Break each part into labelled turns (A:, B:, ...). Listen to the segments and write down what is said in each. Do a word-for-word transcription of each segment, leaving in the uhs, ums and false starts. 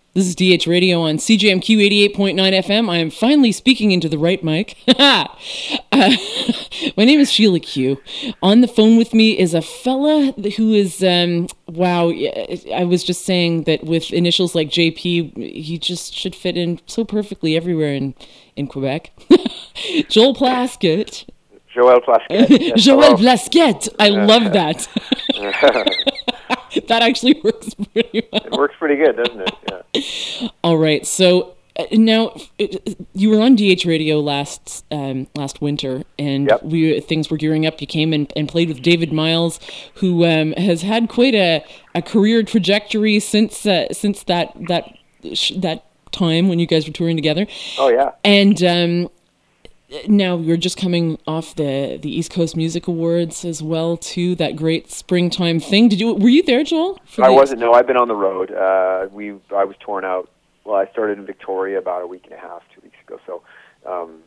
A: This is D H Radio on C J M Q eighty-eight point nine F M. I am finally speaking into the right mic. uh, my name is Sheila Q. On the phone with me is a fella who is, um, wow, I was just saying that with initials like J P, he just should fit in so perfectly everywhere in, in Quebec. Joel Plaskett.
B: Joel Plaskett. Yes,
A: Joel Plaskett. I love that. That actually works pretty well.
B: It works pretty good, doesn't it? Yeah.
A: All right. So uh, now it, you were on D H Radio last um, last winter, and
B: yep.
A: we things were gearing up. You came and, and played with David Miles, who um, has had quite a, a career trajectory since uh, since that that that time when you guys were touring together.
B: Oh yeah.
A: And um, now you're just coming off the, the East Coast Music Awards as well, too. That great springtime thing. Did you were you there, Joel?
B: I wasn't. No, I've been on the road. Uh, we I was torn out. Well, I started in Victoria about a week and a half, two weeks ago. So, um,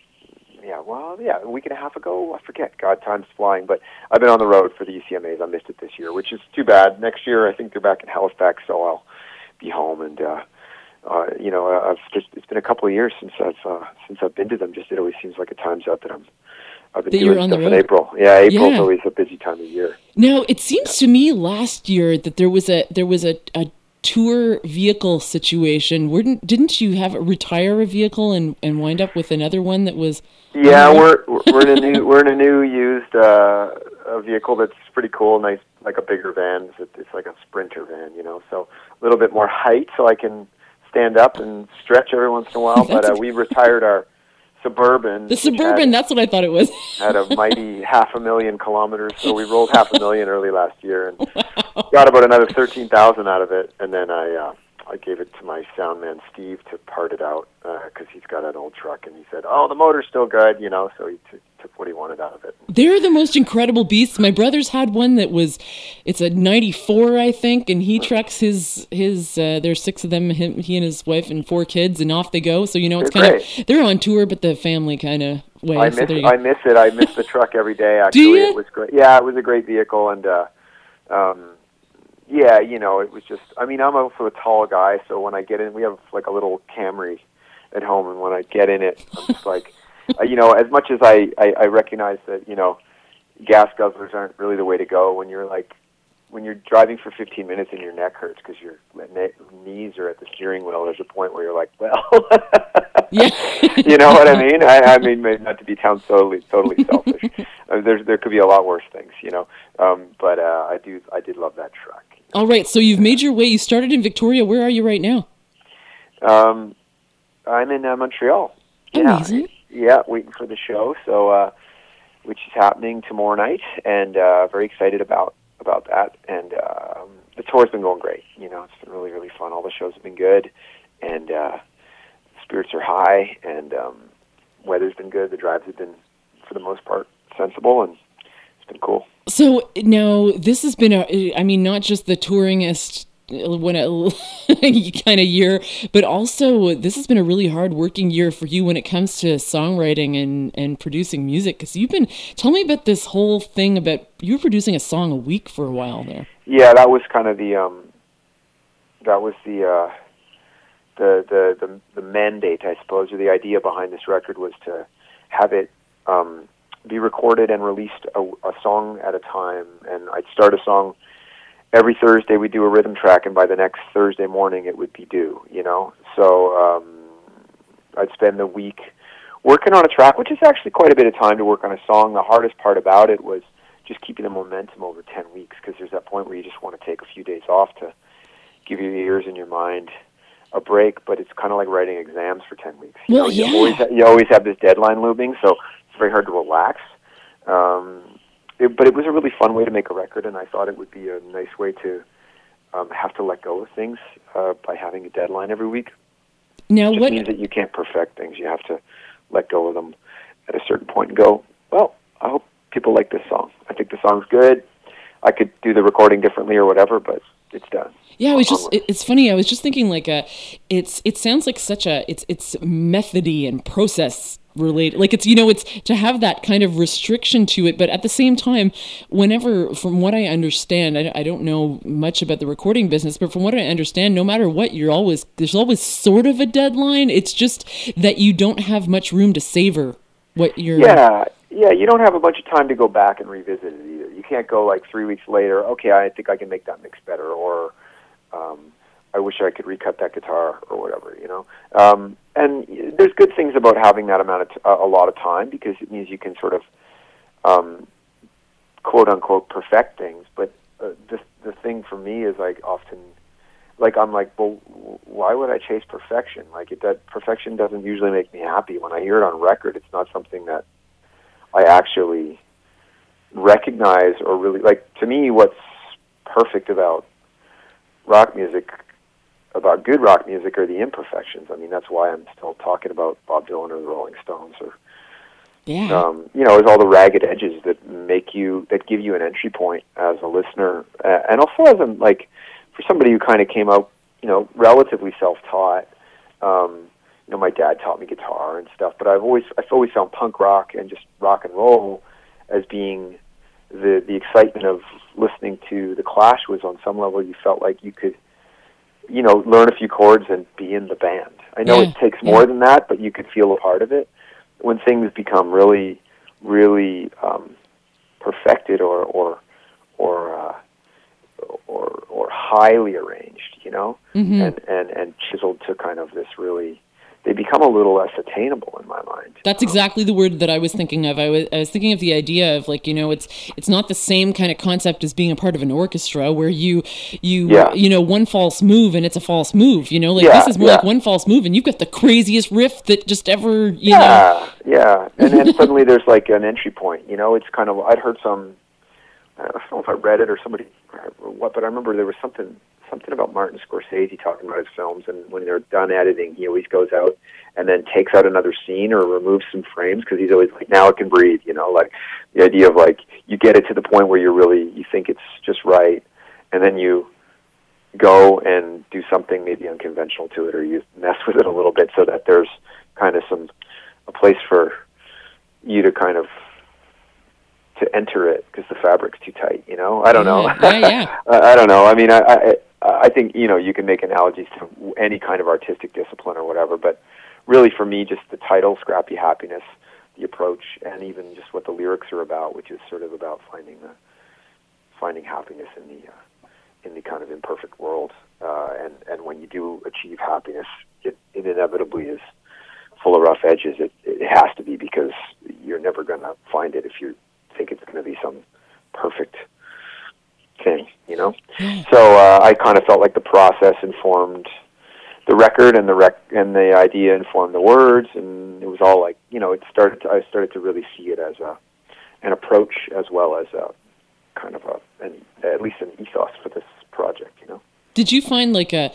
B: yeah, well, yeah, a week and a half ago. I forget. God, time's flying. But I've been on the road for the U C M As. I missed it this year, which is too bad. Next year, I think they're back in Halifax, so I'll be home and. Uh, Uh, you know, I've just, it's been a couple of years since I've uh, since I've been to them. Just it always seems like a time's up that I'm I've been
A: that
B: doing stuff in April. Yeah, April's yeah. always a busy time of year.
A: Now it seems yeah. to me last year that there was a there was a, a tour vehicle situation. Wouldn't didn't you have retire a vehicle and, and wind up with another one that was?
B: Yeah, um, we're we're in a new we're in a new used uh, a vehicle that's pretty cool, nice, like a bigger van. It's, it's like a Sprinter van, you know, so a little bit more height, so I can stand up and stretch every once in a while, but uh, we retired our Suburban.
A: The Suburban, had, that's what I thought it was.
B: Had a mighty half a million kilometers, so we rolled half a million early last year and wow. got about another thirteen thousand out of it, and then I uh, I gave it to my sound man Steve to part it out because uh, he's got an old truck, and he said, "Oh, the motor's still good," you know, so he t- took what he wanted out of it.
A: They're the most incredible beasts. My brother's had one that was, it's a ninety-four, I think, and he trucks his, his uh, there's six of them, him, he and his wife and four kids, and off they go. So, you know, it's kind of, they're on tour, but the family kind of way.
B: I,
A: so
B: miss, I miss it. I miss the truck every day, actually.
A: Do you?
B: It was great. Yeah, it was a great vehicle, and, uh, um, yeah, you know, it was just, I mean, I'm also a tall guy, so when I get in, we have like a little Camry at home, and when I get in it, I'm just like, uh, you know, as much as I, I, I recognize that, you know, gas guzzlers aren't really the way to go when you're like, when you're driving for fifteen minutes and your neck hurts because your ne- knees are at the steering wheel, there's a point where you're like, well,
A: yeah.
B: you know what I mean? I, I mean, not to be sound totally, totally selfish. I mean, there's, there could be a lot worse things, you know, um, but uh, I do, I did love that truck.
A: All right, so you've made your way. You started in Victoria. Where are you right now?
B: Um, I'm in uh, Montreal.
A: Amazing.
B: Yeah. Yeah, waiting for the show, so uh, which is happening tomorrow night, and uh, very excited about, about that. And um, the tour's been going great. You know, it's been really, really fun. All the shows have been good, and uh, spirits are high, and um, weather's been good. The drives have been, for the most part, sensible, and it's been cool.
A: So now this has been a, I mean, not just the touringest when a kind of year, but also this has been a really hard working year for you when it comes to songwriting and, and producing music. Because you've been, tell me about this whole thing about you were producing a song a week for a while there.
B: Yeah, that was kind of the um, that was the uh, the, the the the mandate, I suppose, or the idea behind this record was to have it um, be recorded and released a, a song at a time. And I'd start a song. Every Thursday we do a rhythm track, and by the next Thursday morning it would be due, you know? So um, I'd spend the week working on a track, which is actually quite a bit of time to work on a song. The hardest part about it was just keeping the momentum over ten weeks, because there's that point where you just want to take a few days off to give your ears and your mind a break, but it's kind of like writing exams for ten weeks. You
A: well,
B: know,
A: yeah.
B: You always, you always have this deadline looming, so it's very hard to relax. Um It, but it was a really fun way to make a record, and I thought it would be a nice way to um, have to let go of things uh, by having a deadline every week.
A: Now,
B: it just
A: what
B: means that you can't perfect things. You have to let go of them at a certain point and go, well, I hope people like this song. I think the song's good. I could do the recording differently or whatever, but it's done.
A: Yeah, it was just, it, it's funny. I was just thinking like, a, it's, it sounds like such a, it's, it's methody and process relate. Like it's, you know, it's to have that kind of restriction to it, but at the same time, whenever, from what I understand, I, I don't know much about the recording business, but from what I understand, no matter what, you're always, there's always sort of a deadline. It's just that you don't have much room to savor what you're...
B: Yeah, yeah, you don't have a bunch of time to go back and revisit it either. You can't go like three weeks later, okay, I think I can make that mix better, or um, I wish I could recut that guitar, or whatever, you know? Um, and there's good things about having that amount of t- a lot of time, because it means you can sort of, um, quote-unquote, perfect things, but uh, the, the thing for me is like often... Like, I'm like, well, why would I chase perfection? Like, it, that perfection doesn't usually make me happy. When I hear it on record, it's not something that I actually recognize or really... Like, to me, what's perfect about rock music, about good rock music, are the imperfections. I mean, that's why I'm still talking about Bob Dylan or the Rolling Stones, or...
A: Yeah.
B: Um, you know, it's all the ragged edges that make you... That give you an entry point as a listener. Uh, and also as a, like... For somebody who kind of came out, you know, relatively self-taught, um, you know, my dad taught me guitar and stuff, but I've always, I've always found punk rock and just rock and roll as being the the excitement of listening to the Clash. Was on some level you felt like you could, you know, learn a few chords and be in the band. I know
A: yeah,
B: it takes more
A: yeah.
B: than that, but you could feel a part of it. When things become really, really um, perfected or or or uh, or or highly arranged, you know,
A: Mm-hmm.
B: and, and, and chiseled to kind of this really, they become a little less attainable in my mind.
A: That's exactly the word that I was thinking of. I was I was thinking of the idea of, like, you know, it's it's not the same kind of concept as being a part of an orchestra where you you
B: Yeah.
A: you know, one false move and it's a false move, you know, like
B: Yeah,
A: this is more
B: yeah.
A: like one false move and you've got the craziest riff that just ever, you know.
B: Yeah, yeah, and then suddenly there's like an entry point, you know. It's kind of, I'd heard some, I don't know if I read it or somebody or what, but I remember there was something something about Martin Scorsese talking about his films, and when they're done editing, he always goes out and then takes out another scene or removes some frames, because he's always like, now it can breathe, you know, like the idea of like, you get it to the point where you're really, you think it's just right, and then you go and do something maybe unconventional to it, or you mess with it a little bit so that there's kind of some, a place for you to kind of, to enter it, because the fabric's too tight, you know? I don't
A: Yeah,
B: know.
A: yeah, yeah.
B: I don't know. I mean, I, I I think, you know, you can make analogies to any kind of artistic discipline or whatever, but really for me, just the title, Scrappy Happiness, the approach, and even just what the lyrics are about, which is sort of about finding the, finding happiness in the uh, in the kind of imperfect world, uh, and and when you do achieve happiness, it, it inevitably is full of rough edges. It it has to be, because you're never going to find it if you think it's going to be some perfect thing, you know.
A: Yeah.
B: So uh, I kind of felt like the process informed the record, and the rec and the idea informed the words, and it was all like, you know, it started. To, I started to really see it as a an approach as well as a kind of a an, at least an ethos for this project, you know.
A: Did you find like a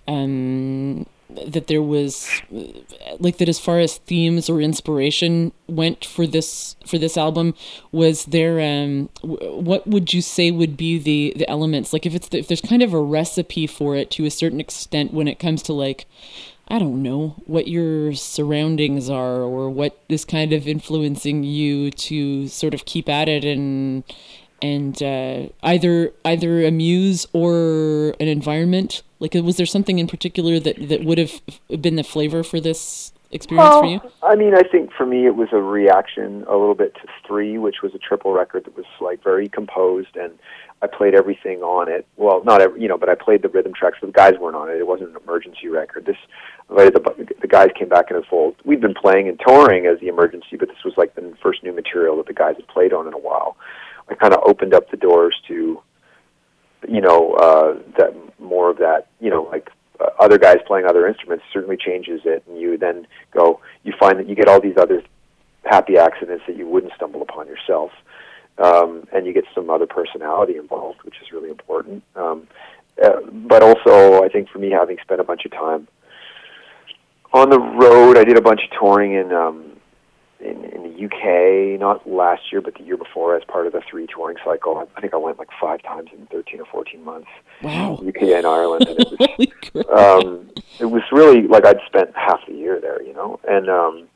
A: um that there was like that as far as themes or inspiration went for this for this album, was there um w- what would you say would be the the elements, like if it's the, if there's kind of a recipe for it to a certain extent when it comes to, like, I don't know, what your surroundings are or what is kind of influencing you to sort of keep at it and and uh, either either a muse or an environment? Like, was there something in particular that, that would have been the flavor for this experience
B: well,
A: for you?
B: I mean, I think for me it was a reaction a little bit to Three, which was a triple record that was like very composed, and I played everything on it. Well, not every, you know, but I played the rhythm tracks. The guys weren't on it. It wasn't an emergency record. This, the, the guys came back in the fold. We'd been playing and touring as the Emergency, but this was like the first new material that the guys had played on in a while. I kind of opened up the doors to, you know, uh, that more of that, you know, like uh, other guys playing other instruments certainly changes it, and you then go, you find that you get all these other happy accidents that you wouldn't stumble upon yourself, um, and you get some other personality involved, which is really important. Um, uh, but also, I think for me, having spent a bunch of time on the road, I did a bunch of touring in um, in, in the U K, not last year, but the year before, as part of the Three touring cycle. I think I went like five times in thirteen or fourteen months.
A: Wow.
B: U K and Ireland, and it was,
A: Holy crap.
B: um, it was really like I'd spent half the year there, you know, and um,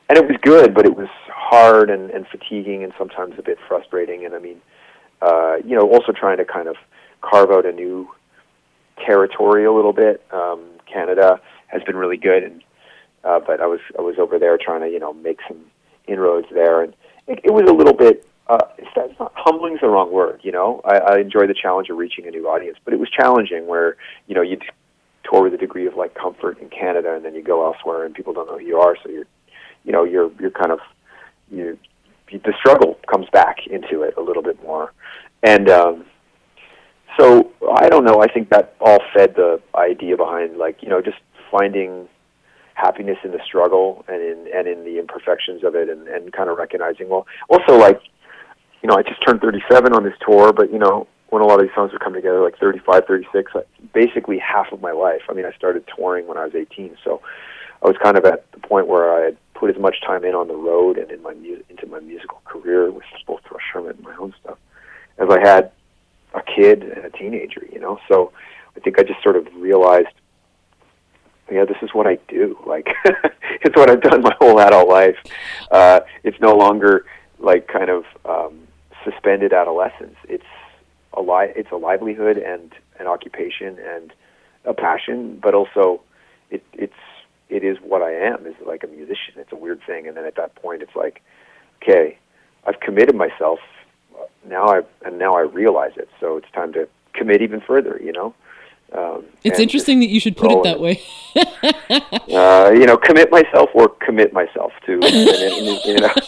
B: and it was good, but it was hard and, and fatiguing and sometimes a bit frustrating. And I mean, uh, you know, also trying to kind of carve out a new territory a little bit. Um, Canada has been really good, and uh, but I was I was over there trying to you know make some inroads there, and it, it was a little bit. Uh, it's, that's not humbling's the wrong word, you know. I, I enjoy the challenge of reaching a new audience, but it was challenging where you know you tour with a degree of like comfort in Canada, and then you go elsewhere and people don't know who you are, so you're, you know, you're you're kind of you, you the struggle comes back into it a little bit more, and um, so I don't know. I think that all fed the idea behind like you know just finding happiness in the struggle and in and in the imperfections of it, and, and kind of recognizing well, also like. You know, I just turned thirty-seven on this tour, but, you know, when a lot of these songs would come together, like thirty-five, thirty-six, basically half of my life. I mean, I started touring when I was eighteen, so I was kind of at the point where I had put as much time in on the road and in my mu- into my musical career with both Rush Hermit and my own stuff as I had a kid and a teenager, you know. So I think I just sort of realized, yeah, this is what I do. Like, it's what I've done my whole adult life. Uh, it's no longer, like, kind of... Um, suspended adolescence. It's a li- it's a livelihood and an occupation and a passion, but also it it's it is what I am, is like a musician. It's a weird thing, and then at that point it's like, okay, I've committed myself now. I and now I realize it, so it's time to commit even further, you know. Um,
A: it's interesting that you should put it that way.
B: uh, you know, commit myself or commit myself to, and, and, you know.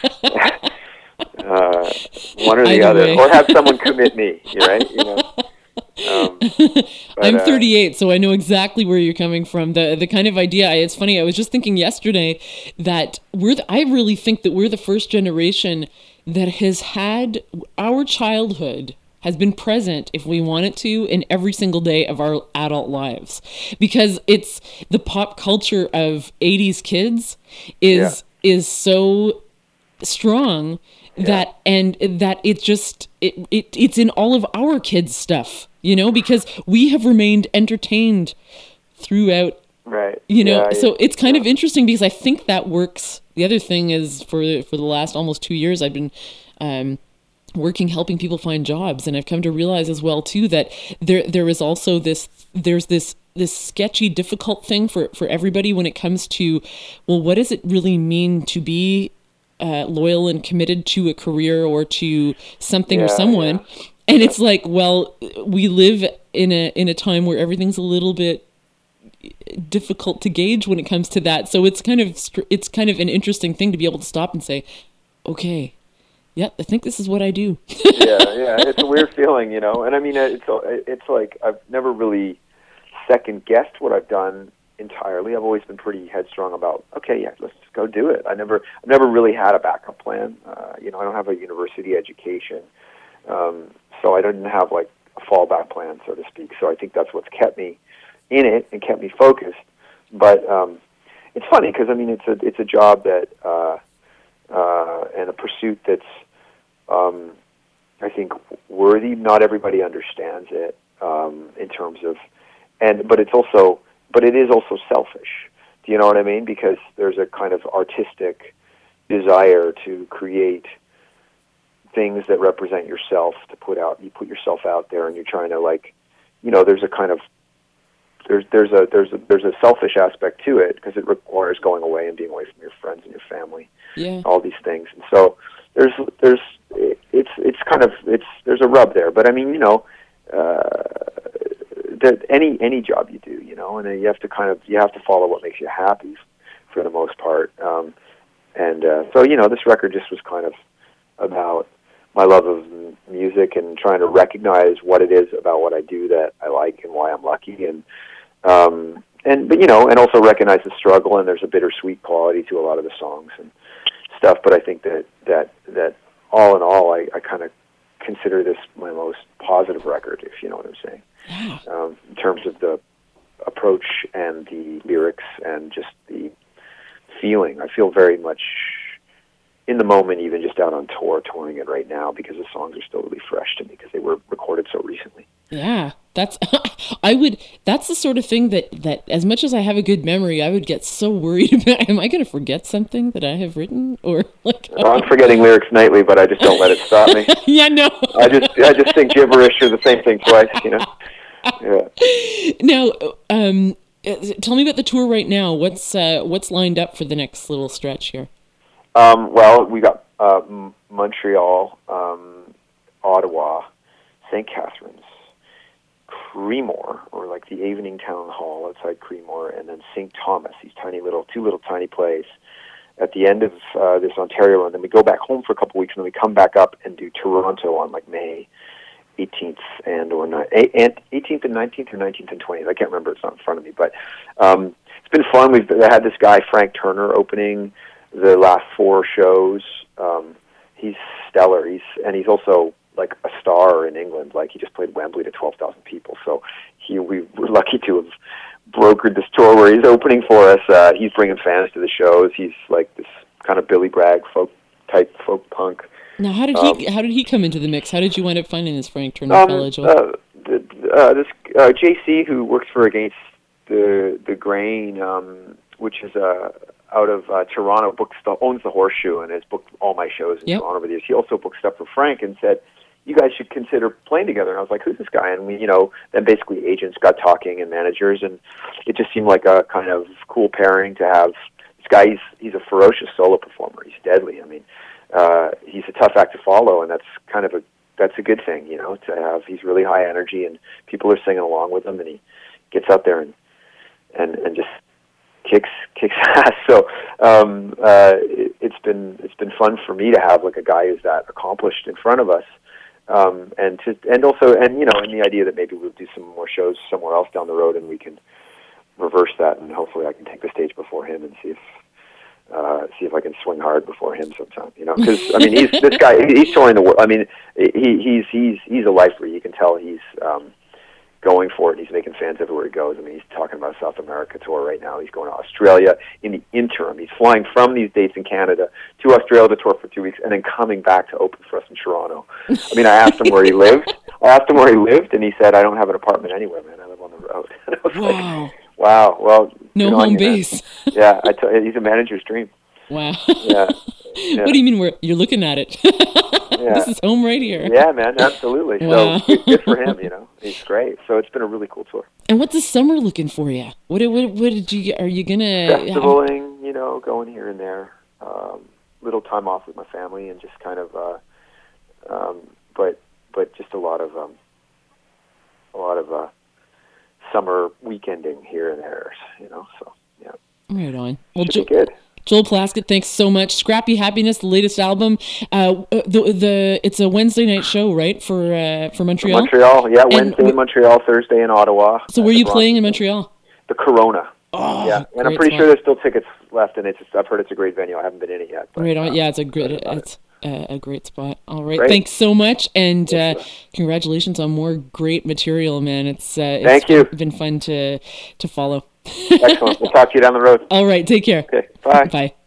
B: Uh, one or the
A: Either
B: other,
A: way.
B: or have someone commit me, right? You know. Um, but,
A: I'm
B: uh,
A: thirty-eight, so I know exactly where you're coming from. The the kind of idea. I, it's funny. I was just thinking yesterday that we're. The, I really think that we're the first generation that has had our childhood has been present, if we want it to, in every single day of our adult lives, because it's the pop culture of eighties kids is yeah. is so strong. Yeah. That and that it just it, it it's in all of our kids' stuff, you know, because we have remained entertained throughout,
B: right?
A: You know,
B: yeah,
A: so
B: yeah,
A: it's kind
B: yeah.
A: of interesting because I think that works. The other thing is for for the last almost two years, I've been um, working helping people find jobs, and I've come to realize as well too that there there is also this there's this this sketchy, difficult thing for for everybody when it comes to, well, what does it really mean to be Uh, loyal and committed to a career or to something
B: yeah,
A: or someone,
B: yeah.
A: and it's like, well, we live in a in a time where everything's a little bit difficult to gauge when it comes to that. So it's kind of it's kind of an interesting thing to be able to stop and say, okay, yeah, I think this is what I do.
B: yeah, yeah, it's a weird feeling, you know. And I mean, it's it's like I've never really second guessed what I've done entirely. I've always been pretty headstrong about, okay, yeah, let's just go do it. I never, I've never really had a backup plan. Uh, you know, I don't have a university education, um, so I didn't have like a fallback plan, so to speak. So I think that's what's kept me in it and kept me focused. But um, it's funny because I mean, it's a it's a job that uh, uh, and a pursuit that's um, I think worthy. Not everybody understands it um, in terms of, and but it's also. But it is also selfish. Do you know what I mean? Because there's a kind of artistic desire to create things that represent yourself, to put out, you put yourself out there, and you're trying to, like, you know, there's a kind of, there's there's a there's a there's a selfish aspect to it because it requires going away and being away from your friends and your family,
A: yeah,
B: all these things. And so there's there's it's it's kind of it's there's a rub there. But I mean, you know. Uh, That any any job you do, you know, and you have to kind of you have to follow what makes you happy, for the most part. Um, and uh, so, you know, this record just was kind of about my love of m- music and trying to recognize what it is about what I do that I like and why I'm lucky, and um, and but you know, and also recognize the struggle. And there's a bittersweet quality to a lot of the songs and stuff. But I think that that that all in all, I, I kind of consider this my most positive record, if you know what I'm saying.
A: Yeah.
B: Um, in terms of the approach and the lyrics and just the feeling. I feel very much in the moment, even just out on tour, touring it right now, because the songs are still really fresh to me because they were recorded so recently.
A: Yeah. That's I would that's the sort of thing that that as much as I have a good memory, I would get so worried about, am I going to forget something that I have written, or like
B: well, I'm forgetting lyrics nightly, but I just don't let it stop me.
A: Yeah, no.
B: I just I just think gibberish or the same thing twice, you know. Yeah.
A: Now, um tell me about the tour right now. What's uh what's lined up for the next little stretch here?
B: Um well, we got uh M- Montreal, um Ottawa, Saint Catharines, Creemore, or like the Evening Town Hall outside Creemore, and then Saint Thomas, these tiny little, two little tiny plays at the end of uh, this Ontario run. Then we go back home for a couple weeks, and then we come back up and do Toronto on like May eighteenth and or ni- eighteenth and nineteenth, or nineteenth and twentieth. I can't remember. It's not in front of me, but um, it's been fun. We've had this guy Frank Turner opening the last four shows. Um, he's stellar. He's and he's also like a star in England. Like, he just played Wembley to twelve thousand people. So he, we were lucky to have brokered this tour where he's opening for us. Uh, he's bringing fans to the shows. He's like this kind of Billy Bragg folk type folk punk.
A: Now, how did
B: um,
A: he how did he come into the mix? How did you wind up finding this Frank Turner
B: um,
A: fellow, Joel?
B: Uh, the, uh, this uh, J C, who works for Against the the Grain, um, which is uh, out of uh, Toronto, books the, owns the Horseshoe and has booked all my shows in
A: yep.
B: Toronto over the years. He also booked stuff for Frank and said, you guys should consider playing together. And I was like, who's this guy? And we, you know, then basically agents got talking and managers, and it just seemed like a kind of cool pairing to have. This guy, he's, he's a ferocious solo performer. He's deadly. I mean, uh, he's a tough act to follow, and that's kind of a, that's a good thing, you know, to have. He's really high energy, and people are singing along with him, and he gets out there and, and, and just kicks, kicks ass. So, um, uh, it, it's been, it's been fun for me to have like a guy who's that accomplished in front of us. Um, and to, and also, and you know, and the idea that maybe we'll do some more shows somewhere else down the road, and we can reverse that, and hopefully I can take the stage before him and see if, uh, see if I can swing hard before him sometime. You know, because I mean, he's this guy. He's touring the world. I mean, he he's he's he's a lifer. You can tell he's um, going for it. He's making fans everywhere he goes. I mean, he's talking about a South America tour right now. He's going to Australia in the interim. He's flying from these dates in Canada to Australia to tour for two weeks and then coming back to open for us in Toronto. I mean, I asked him where he lived. I asked him where he lived, and he said, I don't have an apartment anywhere, man. I live on the road. And I was
A: wow.
B: like, wow, well.
A: No home you, base.
B: Yeah, I t- he's a manager's dream.
A: Wow.
B: Yeah. Yeah.
A: What do you mean we're, you're looking at it?
B: Yeah.
A: This is home right here.
B: Yeah, man, absolutely.
A: Wow.
B: So good, good for him, you know. He's great. So it's been a really cool tour.
A: And what's the summer looking for you? What what, what did you, are you going to...
B: Festivaling, you know, going here and there. Um, little time off with my family and just kind of, uh, um, but but just a lot of, um, a lot of uh, summer weekending here and there, you know, so, yeah.
A: Right on. Well,
B: Should
A: jo-
B: be good.
A: Joel Plaskett, thanks so much. Scrappy Happiness, the latest album. Uh, the the it's a Wednesday night show, right, for uh, for Montreal?
B: Montreal, yeah. Wednesday
A: w-
B: in Montreal, Thursday in Ottawa.
A: So where are you playing in Montreal?
B: The Corona.
A: Oh,
B: yeah, and I'm
A: great
B: pretty
A: spot.
B: sure there's still tickets left, and it's I've heard it's a great venue. I haven't been in it yet. But,
A: right on.
B: uh,
A: Yeah, it's a great it's uh, a great spot. All right,
B: Great.
A: thanks so much, and uh, congratulations on more great material, man. It's uh, it's
B: Thank you.
A: been fun to to follow.
B: Excellent. We'll talk to you down the road.
A: All right, take care.
B: Okay. Bye.
A: Bye.